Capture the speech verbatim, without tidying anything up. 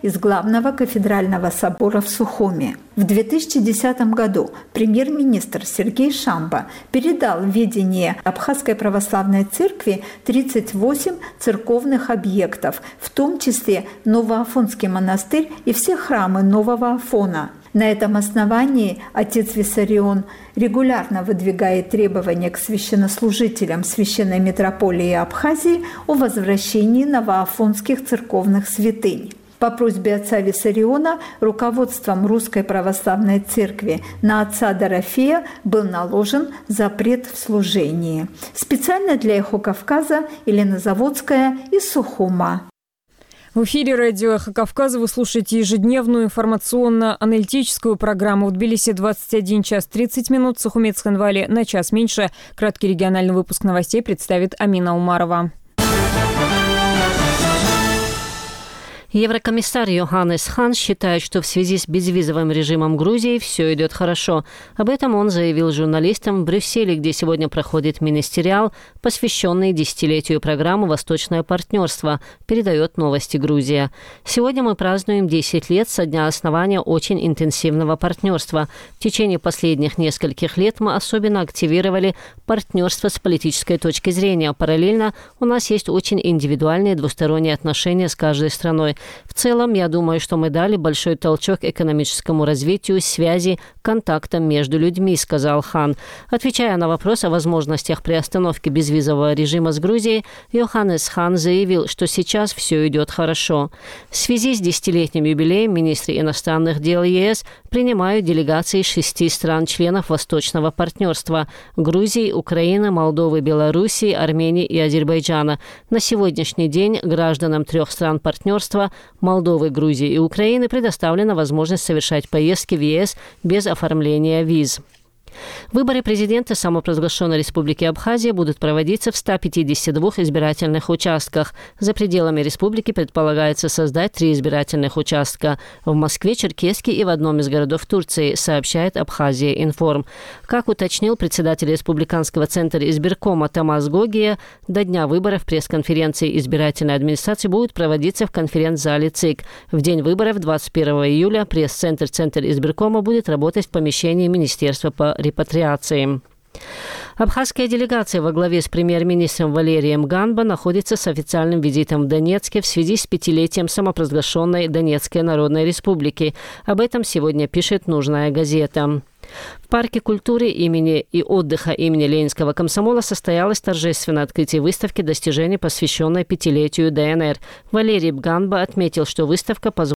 из главного кафедрального собора в Сухуми. В две тысячи десятом году премьер-министр Сергей Шамба передал в ведение Абхазской православной церкви тридцать восемь церковных объектов, в том числе Новоафонский монастырь и все храмы Нового Афона. На этом основании отец Виссарион регулярно выдвигает требования к священнослужителям Священной митрополии Абхазии о возвращении новоафонских церковных святынь. По просьбе отца Виссариона руководством Русской Православной Церкви на отца Дорофея был наложен запрет в служении. Специально для «Эхо Кавказа» Елена Заводская из Сухума. В эфире радио «Эхо Кавказа» вы слушаете ежедневную информационно-аналитическую программу. В Тбилиси двадцать один час тридцать минут, в Сухумецк-Ханвали на час меньше. Краткий региональный выпуск новостей представит Амина Умарова. Еврокомиссар Йоханнес Хан считает, что в связи с безвизовым режимом Грузии все идет хорошо. Об этом он заявил журналистам в Брюсселе, где сегодня проходит министериал, посвященный десятилетию программы «Восточное партнерство», передает «Новости Грузия». Сегодня мы празднуем десять лет со дня основания очень интенсивного партнерства. В течение последних нескольких лет мы особенно активировали партнерство с политической точки зрения. Параллельно у нас есть очень индивидуальные двусторонние отношения с каждой страной. В целом, я думаю, что мы дали большой толчок экономическому развитию, связи, контактам между людьми, сказал Хан. Отвечая на вопрос о возможностях приостановки безвизового режима с Грузией, Йоханнес Хан заявил, что сейчас все идет хорошо. В связи с десятилетним юбилеем министры иностранных дел ЕС принимают делегации шести стран-членов Восточного партнерства – Грузии, Украины, Молдовы, Белоруссии, Армении и Азербайджана. На сегодняшний день гражданам трех стран партнерства – Молдовы, Грузии и Украины предоставлена возможность совершать поездки в ЕС без оформления виз. Выборы президента самопровозглашенной Республики Абхазия будут проводиться в ста пятидесяти двух избирательных участках. За пределами республики предполагается создать три избирательных участка – в Москве, Черкесске и в одном из городов Турции, сообщает Абхазия Информ. Как уточнил председатель Республиканского центра избиркома Томас Гогия, до дня выборов пресс-конференции избирательной администрации будут проводиться в конференц-зале ЦИК. В день выборов двадцать первого июля пресс-центр Центр избиркома будет работать в помещении Министерства по репатриации. Абхазская делегация во главе с премьер-министром Валерием Ганба находится с официальным визитом в Донецке в связи с пятилетием самопровозглашенной Донецкой Народной Республики. Об этом сегодня пишет «Нужная газета». В парке культуры имени и отдыха имени Ленинского комсомола состоялось торжественное открытие выставки достижений, посвященной пятилетию ДНР. Валерий Ганба отметил, что выставка позволит